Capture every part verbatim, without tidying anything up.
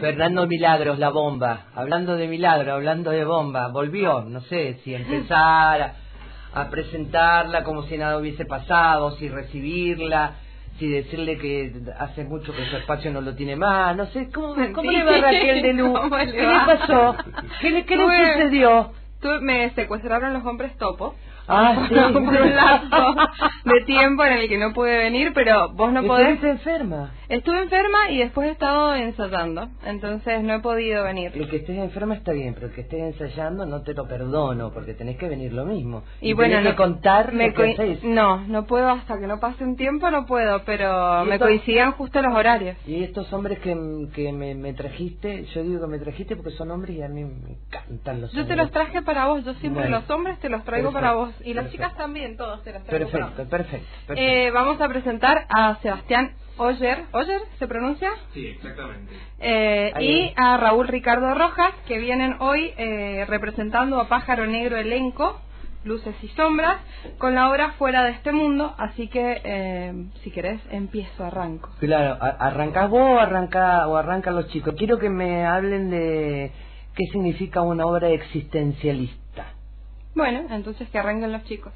Fernando Milagros, la bomba. Hablando de Milagro, hablando de bomba, volvió. No sé si empezar a, a presentarla como si nada hubiese pasado, si recibirla, si decirle que hace mucho que su espacio no lo tiene más. No sé, ¿cómo, cómo le va a Raquel de Luz? ¿Qué le, le pasó? ¿Qué le, qué le sucedió? Tú, me secuestraron los hombres topo. Ah, sí. Por un lapso de tiempo en el que no pude venir, pero vos no podés. ¿Estuviste enferma? Estuve enferma y después he estado ensayando, entonces no he podido venir. El que estés enferma está bien, pero el que estés ensayando no te lo perdono, porque tenés que venir lo mismo. Y, y bueno, tenés no, que contar me lo que hacéis. No, no puedo hasta que no pase un tiempo, no puedo, pero me esto, coincidían justo los horarios. Y estos hombres que, que me, me trajiste, yo digo que me trajiste porque son hombres y a mí me encantan los yo hombres. Yo te los traje para vos, yo siempre bueno, los hombres te los traigo perfecto, para vos. Y las perfecto. chicas también, todos te los traigo Perfecto, para vos. perfecto, perfecto. Eh, vamos a presentar a Sebastián Oller, ¿Oller se pronuncia? Sí, exactamente. Eh, y a Raúl Ricardo Rojas, que vienen hoy eh, representando a Pájaro Negro Elenco, Luces y Sombras, con la obra Fuera de este Mundo, así que eh, si querés empiezo, arranco. Claro, ¿arrancás vos o, arranca, o arrancan los chicos? Quiero que me hablen de qué significa una obra existencialista. Bueno, entonces que arranquen los chicos.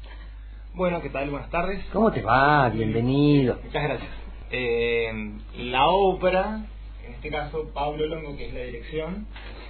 Bueno, ¿qué tal? Buenas tardes. ¿Cómo te va? Bienvenido. Muchas gracias. Eh, la obra, en este caso Pablo Longo, que es la dirección,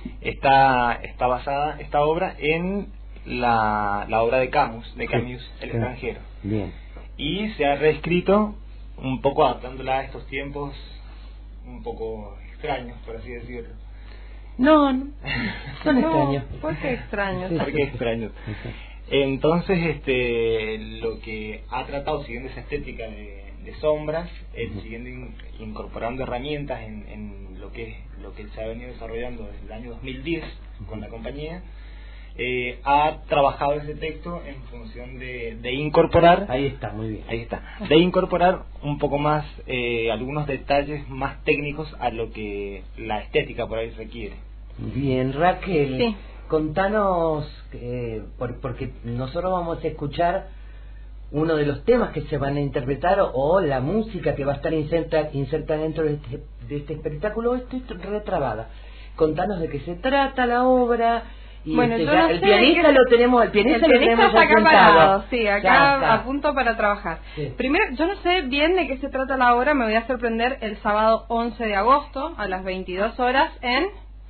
está está basada, esta obra, en la, la obra de Camus, de Camus, sí, El sí. extranjero. Bien. Y se ha reescrito un poco adaptándola a estos tiempos un poco extraños, por así decirlo. No, no, son no, extraños. ¿Por qué extraños? ¿Por qué extraños? Entonces, este, lo que ha tratado, siguiendo esa estética de, de sombras, eh, uh-huh. siguiendo in, incorporando herramientas en, en lo que lo que se ha venido desarrollando desde el año dos mil diez uh-huh. con la compañía, eh, ha trabajado ese texto en función de, de incorporar, ahí está, muy bien, ahí está, de incorporar un poco más eh, algunos detalles más técnicos a lo que la estética por ahí requiere. Bien, Raquel. Sí. Contanos, eh, por, porque nosotros vamos a escuchar uno de los temas que se van a interpretar o, o la música que va a estar inserta, inserta dentro de este, de este espectáculo. Estoy retrabada. Contanos de qué se trata la obra. Y bueno, este, yo ya, no el sé pianista que... lo tenemos, el pianista, el pianista lo tenemos está acá sentado. parado, sí, acá a punto para trabajar. Sí. Primero, yo no sé bien de qué se trata la obra, me voy a sorprender el sábado once de agosto a las veintidós horas en...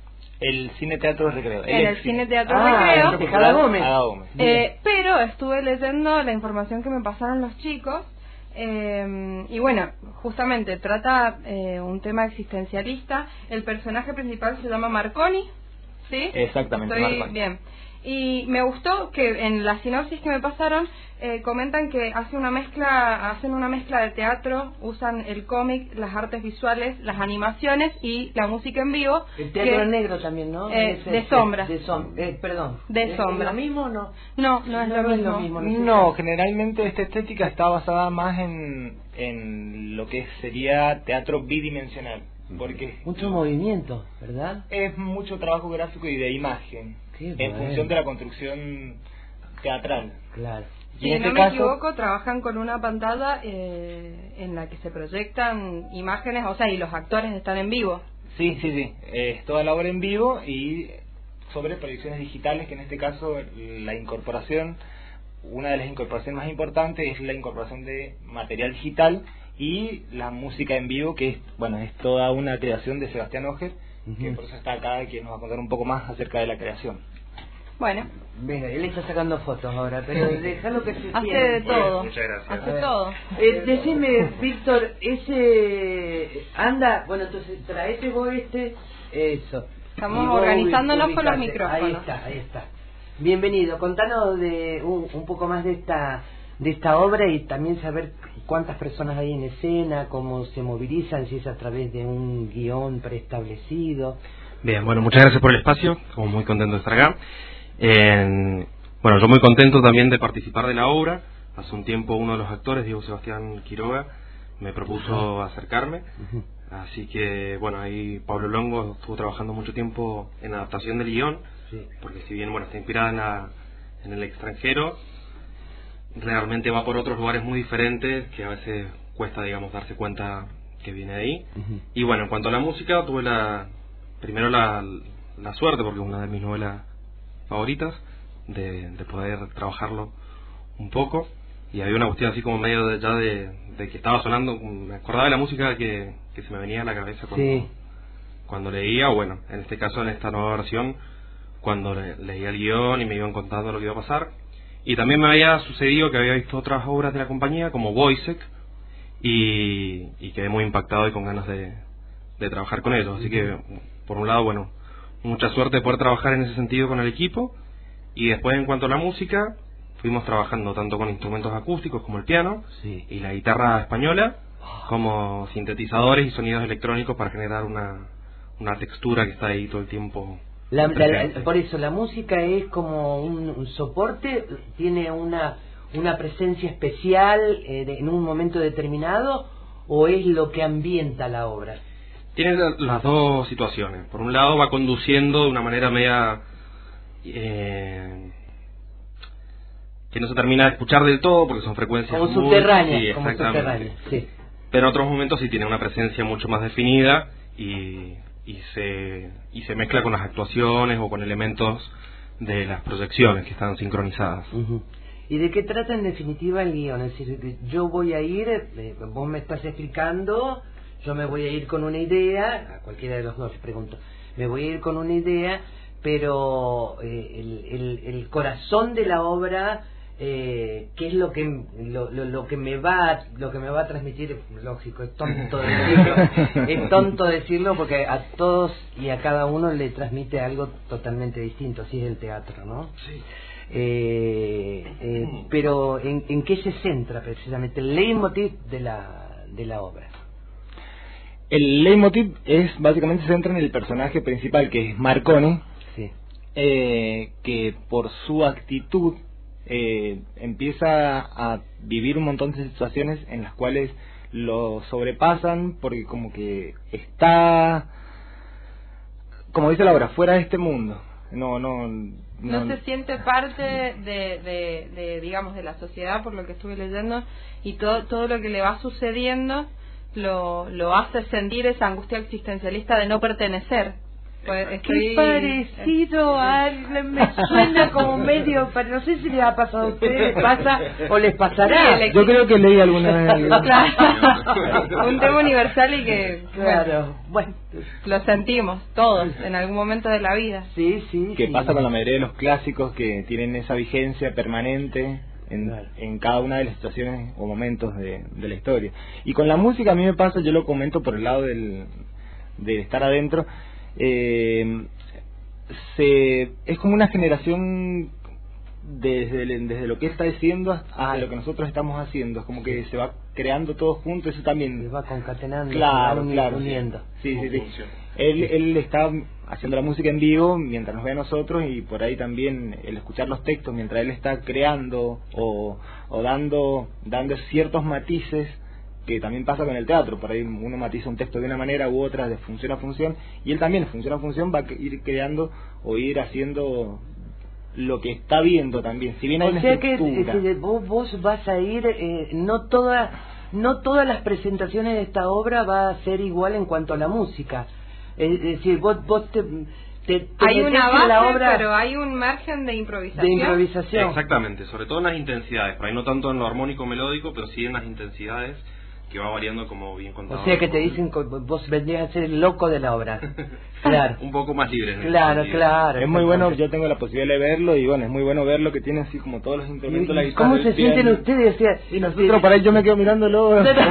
El Cine Teatro Recreo. En el, el Cine Teatro ah, Recreo. De Jada Gómez. Gómez. Eh, pero estuve leyendo la información que me pasaron los chicos. Eh, y bueno, justamente trata eh, un tema existencialista. El personaje principal se llama Marconi. ¿Sí? Exactamente, Estoy Marconi. bien. Y me gustó que en la sinopsis que me pasaron eh, comentan que hace una mezcla, hacen una mezcla de teatro, usan el cómic, las artes visuales, las animaciones y la música en vivo. El teatro que, negro también, ¿no? Eh, Ese, de sombras. De som eh, perdón. De sombras. ¿Es lo mismo o no? No, no es no, lo, no mismo. es lo mismo. No, no, generalmente esta estética está basada más en, en lo que sería teatro bidimensional. Porque mucho movimiento, ¿verdad? Es mucho trabajo gráfico y de imagen. Qué en bueno. función de la construcción teatral. Claro. Si y en no este me caso, equivoco, trabajan con una pantalla eh, en la que se proyectan imágenes, o sea, y los actores están en vivo. Sí, sí, sí. Es toda la obra en vivo y sobre proyecciones digitales, que en este caso la incorporación, una de las incorporaciones más importantes es la incorporación de material digital y la música en vivo, que es, bueno, es toda una creación de Sebastián Oller, uh-huh. que por eso está acá, que nos va a contar un poco más acerca de la creación. Bueno. Venga, él está sacando fotos ahora, pero déjalo que se hace tiene. de todo. Muchas gracias. Hace todo. Eh, decime, Víctor, ese anda, bueno, entonces traete vos este, eso. Estamos organizándonos con los micrófonos. Ahí está, ahí está. Bienvenido. Contanos de un, un poco más de esta de esta obra y también saber cuántas personas hay en escena, cómo se movilizan, si es a través de un guión preestablecido. Bien, bueno, muchas gracias por el espacio, estamos muy contentos de estar acá. Eh, bueno, yo muy contento también de participar de la obra. Hace un tiempo uno de los actores, Diego Sebastián Quiroga, me propuso uh-huh. acercarme. Uh-huh. Así que, bueno, ahí Pablo Longo estuvo trabajando mucho tiempo en adaptación del guión, sí. porque si bien, bueno, está inspirada en, la, en el extranjero, realmente va por otros lugares muy diferentes que a veces cuesta, digamos, darse cuenta que viene de ahí. Uh-huh. Y bueno, en cuanto a la música, tuve la primero la, la suerte, porque es una de mis novelas favoritas, de, de poder trabajarlo un poco. Y había una cuestión así como medio de, ya de, de que estaba sonando, me acordaba de la música que, que se me venía a la cabeza cuando, sí. cuando leía, o bueno, en este caso en esta nueva versión, cuando le, leía el guión y me iban contando lo que iba a pasar. Y también me había sucedido que había visto otras obras de la compañía, como Wojciech, y, y quedé muy impactado y con ganas de, de trabajar con ellos. Así que, por un lado, bueno, mucha suerte de poder trabajar en ese sentido con el equipo. Y después, en cuanto a la música, fuimos trabajando tanto con instrumentos acústicos como el piano, sí. y la guitarra española, como sintetizadores y sonidos electrónicos para generar una, una textura que está ahí todo el tiempo. La, la, la, por eso, la música es como un, un soporte, tiene una, una presencia especial eh, de, en un momento determinado, o es lo que ambienta la obra. Tiene la, las dos situaciones. Por un lado, va conduciendo de una manera media eh, que no se termina de escuchar del todo, porque son frecuencias como muy, subterráneas, sí, como subterráneas, sí. Pero en otros momentos sí tiene una presencia mucho más definida y y se y se mezcla con las actuaciones o con elementos de las proyecciones que están sincronizadas. Uh-huh. ¿Y de qué trata en definitiva el guión? Es decir, yo voy a ir, eh, vos me estás explicando, yo me voy a ir con una idea, a cualquiera de los dos les pregunto, me voy a ir con una idea, pero eh, el, el, el corazón de la obra, eh, ¿qué es lo que lo, lo, lo que me va lo que me va a transmitir? Lógico, es tonto decirlo, es tonto decirlo porque a todos y a cada uno le transmite algo totalmente distinto, así es el teatro, ¿no? Sí. Eh, eh, pero ¿en, ¿en qué se centra precisamente el leitmotiv de la de la obra? El leitmotiv es básicamente se centra en el personaje principal, que es Marconi, sí. eh, que por su actitud Eh, empieza a vivir un montón de situaciones en las cuales lo sobrepasan porque como que está, como dice la obra, fuera de este mundo. No, no, no, no se siente parte de, de, de, digamos, de la sociedad, por lo que estuve leyendo, y todo todo lo que le va sucediendo lo, lo hace sentir esa angustia existencialista de no pertenecer. Pues estoy... Qué parecido a... me suena como medio, pero no sé si les ha pasado a ustedes, pasa o les pasará. Yo creo que leí alguna vez. Claro. Un tema universal y que, claro, bueno, lo sentimos todos en algún momento de la vida. Sí, sí. Que sí. pasa con la mayoría de los clásicos que tienen esa vigencia permanente en, claro. en cada una de las situaciones o momentos de, de la historia. Y con la música a mí me pasa, yo lo comento por el lado del de estar adentro. Eh, se es como una generación desde, desde lo que está diciendo hasta lo que nosotros estamos haciendo, es como que se va creando todo junto, eso también se va concatenando, claro, se va claro, uniendo. Sí, sí, sí, sí. Él, él está haciendo la música en vivo mientras nos ve a nosotros, y por ahí también el escuchar los textos mientras él está creando o, o dando dando ciertos matices, que también pasa con el teatro. Por ahí uno matiza un texto de una manera u otra, de función a función, y él también, de función a función, va a ir creando o ir haciendo lo que está viendo también. Si bien hay o una sea que estructura, si vos, vos vas a ir, eh, no toda, no todas las presentaciones de esta obra va a ser igual en cuanto a la música. Es decir, vos, vos te... Te, te hay una base, la obra pero hay un margen de improvisación. De improvisación. Exactamente, sobre todo en las intensidades, por ahí no tanto en lo armónico melódico, pero sí en las intensidades, que va variando como bien contado. O sea que te dicen que vos vendrías a ser el loco de la obra. Claro. Un poco más libre. En claro, claro. Es muy bueno, yo tengo la posibilidad de verlo, y bueno, es muy bueno verlo, que tiene así como todos los instrumentos, la guitarra. ¿Cómo se sienten ustedes? O sea, y nosotros sí. Para ahí yo me quedo mirándolo. ¿Te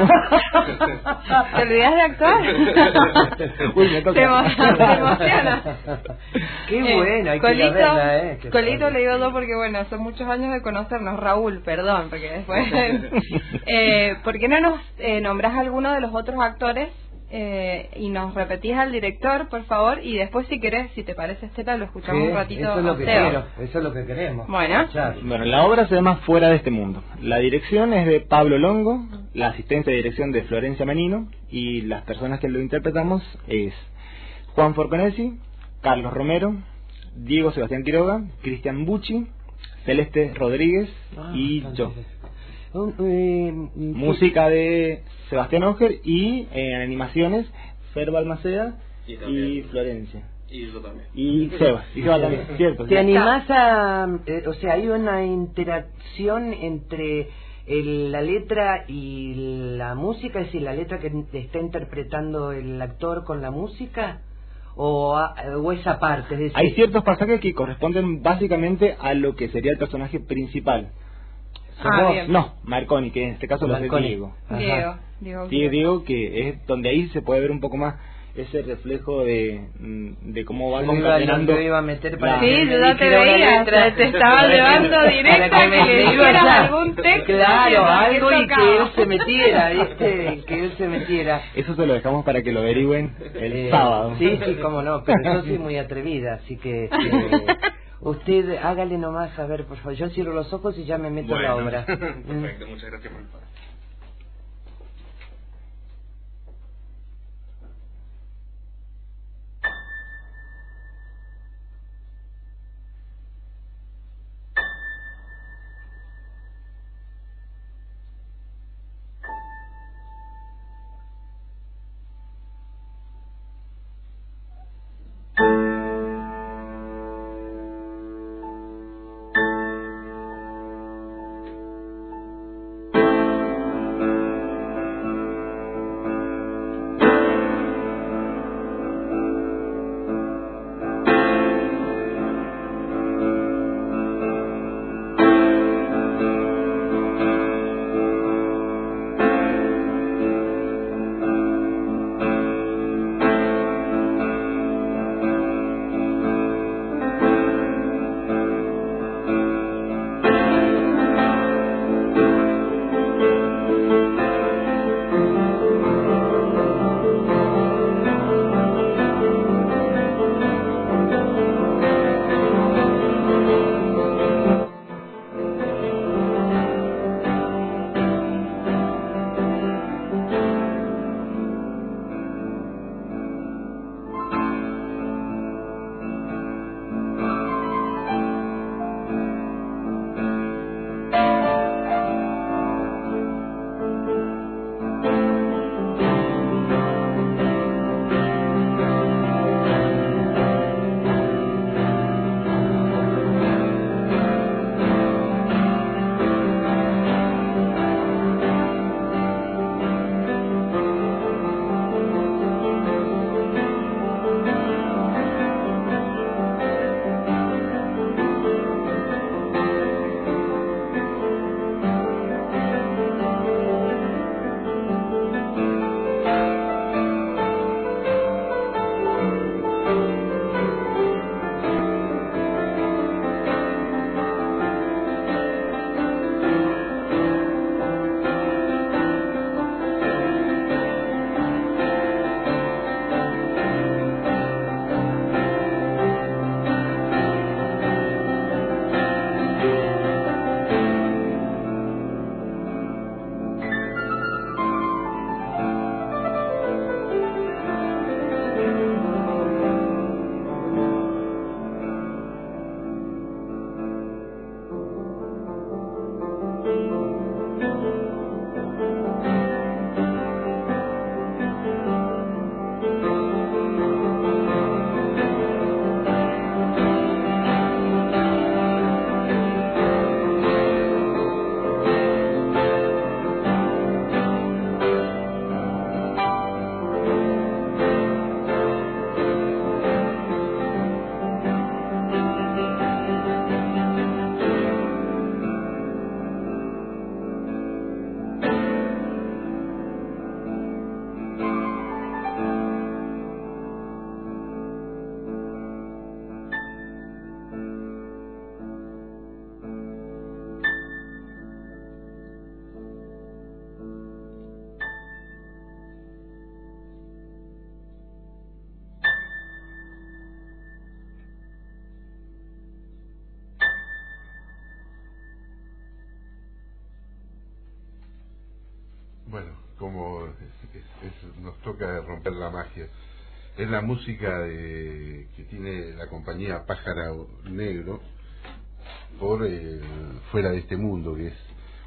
olvidas de actuar? Uy, me toca. Te emociona. Qué eh, bueno, hay Colito, que verla, eh. Qué Colito padre. le digo dos porque, bueno, son muchos años de conocernos. Raúl, perdón, porque después... eh, ¿Por qué no nos eh, nombrás a alguno de los otros actores eh, y nos repetís al director, por favor? Y después, si querés, si te parece, Estela, lo escuchamos sí, un ratito. Eso es lo que Teo. quiero, eso es lo que queremos. Bueno. Bueno, la obra se llama Fuera de este mundo. La dirección es de Pablo Longo, la asistencia de dirección de Florencia Menino, y las personas que lo interpretamos es Juan Forconesi, Carlos Romero, Diego Sebastián Quiroga, Cristian Bucci, Celeste Rodríguez ah, y yo. Un, eh, Música de Sebastián Auger y eh, en animaciones Fer Balmaceda y, y Florencia. Y yo también. Y Seba, y Seba también, cierto. ¿Te animás a...? Eh, o sea, hay una interacción entre el, la letra y la música, es decir, la letra que está interpretando el actor con la música, o, a, o esa parte, es decir... Hay ciertos pasajes que corresponden básicamente a lo que sería el personaje principal. Ah, bien. No, Marconi, que en este caso lo hace Marconi. Diego. Diego, Diego. Sí, Diego, que es donde ahí se puede ver un poco más ese reflejo de, de cómo va Yo iba, concatenando. yo iba a meter para la- que Sí, me yo ya te dijera una veía, letra. te- te estaba Para que- llevando para directo a que me le dijeras dijeras algún texto Claro, que- algo que y que tocaba. él se metiera, ¿viste? Que él se metiera. Eso se lo dejamos para que lo averigüen el Eh, sábado. Sí, sí, cómo no, pero yo soy muy atrevida, así que... eh, usted hágale nomás, a ver, por favor. Yo cierro los ojos y ya me meto en la obra. Perfecto, muchas gracias por el paro. Bueno, como es, es, es, nos toca romper la magia. Es la música de, que tiene la compañía Pájaro Negro por el Fuera de este Mundo, que es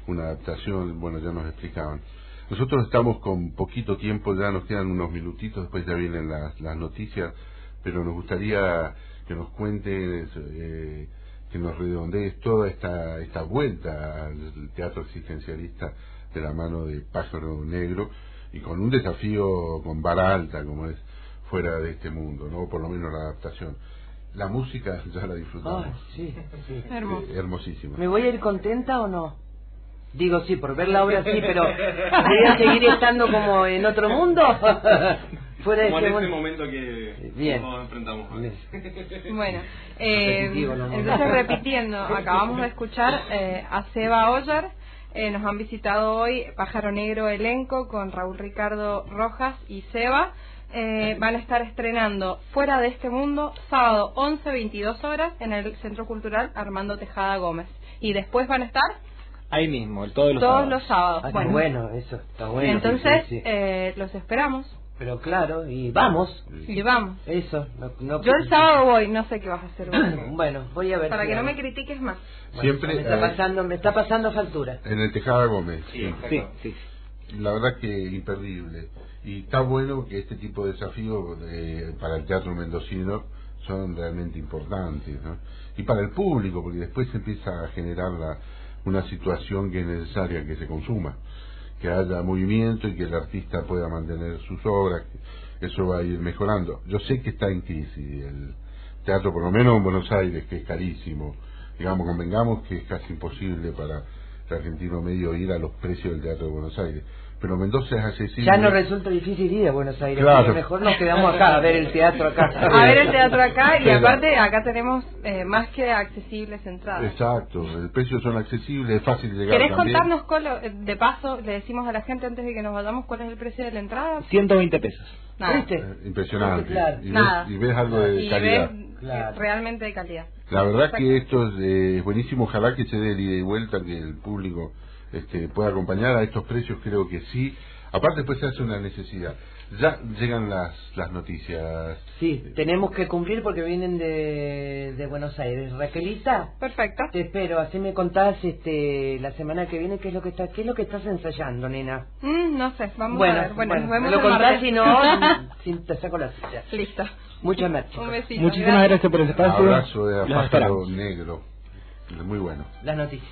una adaptación, bueno, ya nos explicaban. Nosotros estamos con poquito tiempo, ya nos quedan unos minutitos, después ya vienen las, las noticias, pero nos gustaría que nos cuentes, eh, que nos redondees toda esta, esta vuelta al teatro existencialista de la mano de Pájaro Negro, y con un desafío con vara alta, como es Fuera de este mundo, ¿no? Por lo menos la adaptación. La música ya la disfrutamos. Ay, sí, sí. Hermoso. Eh, hermosísima. ¿Me voy a ir contenta o no? Digo sí, por ver la obra sí, pero ¿voy a seguir estando como en otro mundo? Fuera de como este en este mundo. momento que Bien. nos enfrentamos con Bien. Bueno, eh, Repetitivo, no, no, no. entonces repitiendo, acabamos de escuchar eh, a Seba Oller, eh, nos han visitado hoy Pájaro Negro elenco con Raúl Ricardo Rojas y Seba. Eh, van a estar estrenando Fuera de este mundo sábado once veintidós horas en el Centro Cultural Armando Tejada Gómez, y después van a estar Ahí mismo, el, todos los todos sábados. los sábados. Ah, Bueno, bueno, eso está bueno. entonces sí, sí, sí. Eh, los esperamos Pero claro, y vamos. y vamos. Eso. No, no- Yo el sábado voy, no sé qué vas a hacer vos. Bueno, voy a ver. Para si que no hago. me critiques más. Bueno, Siempre, me está eh, pasando, me está pasando factura. En el Tejada Gómez, Sí, sí. sí, sí. La verdad que imperdible. Y está bueno que este tipo de desafíos eh, para el teatro mendocino son realmente importantes, ¿no? Y para el público, porque después se empieza a generar la, una situación que es necesaria que se consuma, que haya movimiento y que el artista pueda mantener sus obras. Eso va a ir mejorando. Yo sé que está en crisis el teatro, por lo menos en Buenos Aires, que es carísimo. Digamos, convengamos que es casi imposible para el argentino medio ir a los precios del teatro de Buenos Aires. Pero Mendoza es accesible. Ya no resulta difícil ir a Buenos Aires. Claro. Porque mejor nos quedamos acá a ver el teatro acá. A ver el teatro acá, y Pero- aparte acá tenemos eh, más que accesibles entradas. Exacto, el precio son accesibles, es fácil llegar ¿Querés también. contarnos, Colo, eh, de paso, le decimos a la gente antes de que nos vayamos cuál es el precio de la entrada? ciento veinte pesos. Nada. ¿Viste? Eh, Impresionante. Claro. Y, ves, Nada. y ves algo de Y calidad. ves eh, Claro. realmente de calidad. La verdad Exacto. que esto es, eh, es buenísimo, ojalá que se dé el ida y vuelta, que el público este, pueda acompañar a estos precios, creo que sí. Aparte después se hace una necesidad. Ya llegan las, las noticias. Sí, tenemos que cumplir porque vienen de, de Buenos Aires. Raquelita, Perfecto. te espero. Así me contás este, la semana que viene qué es lo que está, qué es lo que estás ensayando, nena. Mm, no sé, vamos bueno, a ver. Bueno, nos me vemos lo el contás martes. si no, si te saco la silla. Listo. Muchas gracias. Un besito. Muchísimas gracias por el Un espacio. abrazo de Los Pájaro esperamos. Negro. Muy bueno. Las noticias.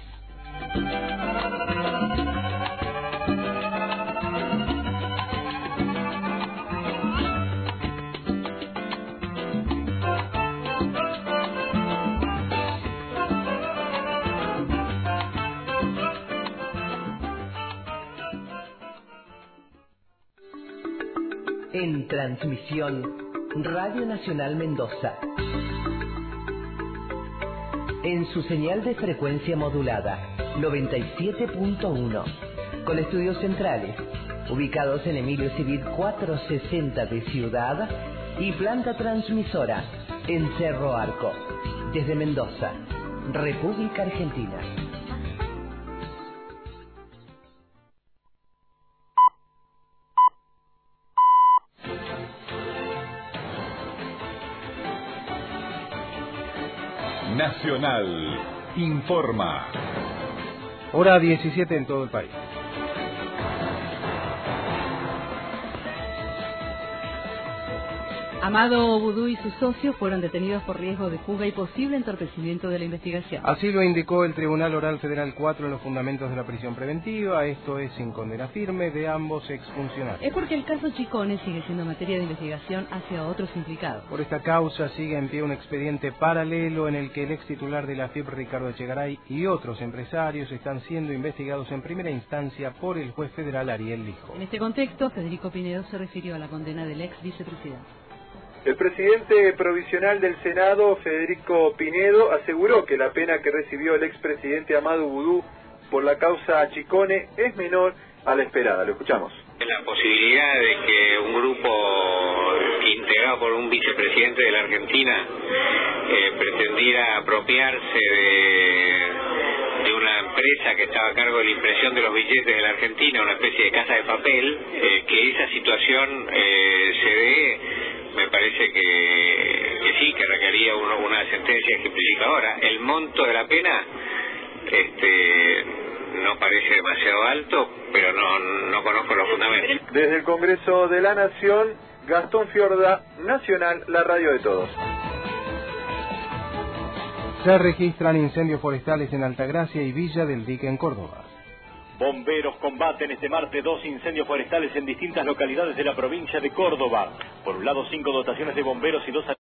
En transmisión, Radio Nacional Mendoza. En su señal de frecuencia modulada, noventa y siete punto uno, con estudios centrales, ubicados en Emilio Civil cuatrocientos sesenta de Ciudad, y planta transmisora en Cerro Arco, desde Mendoza, República Argentina. Nacional informa. Hora diecisiete en todo el país. Amado Vudú y sus socios fueron detenidos por riesgo de fuga y posible entorpecimiento de la investigación. Así lo indicó el Tribunal Oral Federal cuatro en los fundamentos de la prisión preventiva. Esto es sin condena firme de ambos exfuncionarios. Es porque el caso Chicone sigue siendo materia de investigación hacia otros implicados. Por esta causa sigue en pie un expediente paralelo en el que el ex titular de la F I P, Ricardo Echegaray, y otros empresarios están siendo investigados en primera instancia por el juez federal Ariel Lijo. En este contexto, Federico Pinedo se refirió a la condena del ex vicepresidente. El presidente provisional del Senado, Federico Pinedo, aseguró que la pena que recibió el expresidente Amado Vudú por la causa Chicone es menor a la esperada. Lo escuchamos. La posibilidad de que un grupo integrado por un vicepresidente de la Argentina eh, pretendiera apropiarse de, de una empresa que estaba a cargo de la impresión de los billetes de la Argentina, una especie de casa de papel, eh, que esa situación eh, se dé, me parece que, que sí, que requería uno, una sentencia ejemplificadora. El monto de la pena este, no parece demasiado alto, pero no, no conozco los fundamentos. Desde el Congreso de la Nación, Gastón Fiorda, Nacional, la radio de todos. Se registran incendios forestales en Altagracia y Villa del Dique en Córdoba. Bomberos combaten este martes dos incendios forestales en distintas localidades de la provincia de Córdoba. Por un lado, cinco dotaciones de bomberos y dos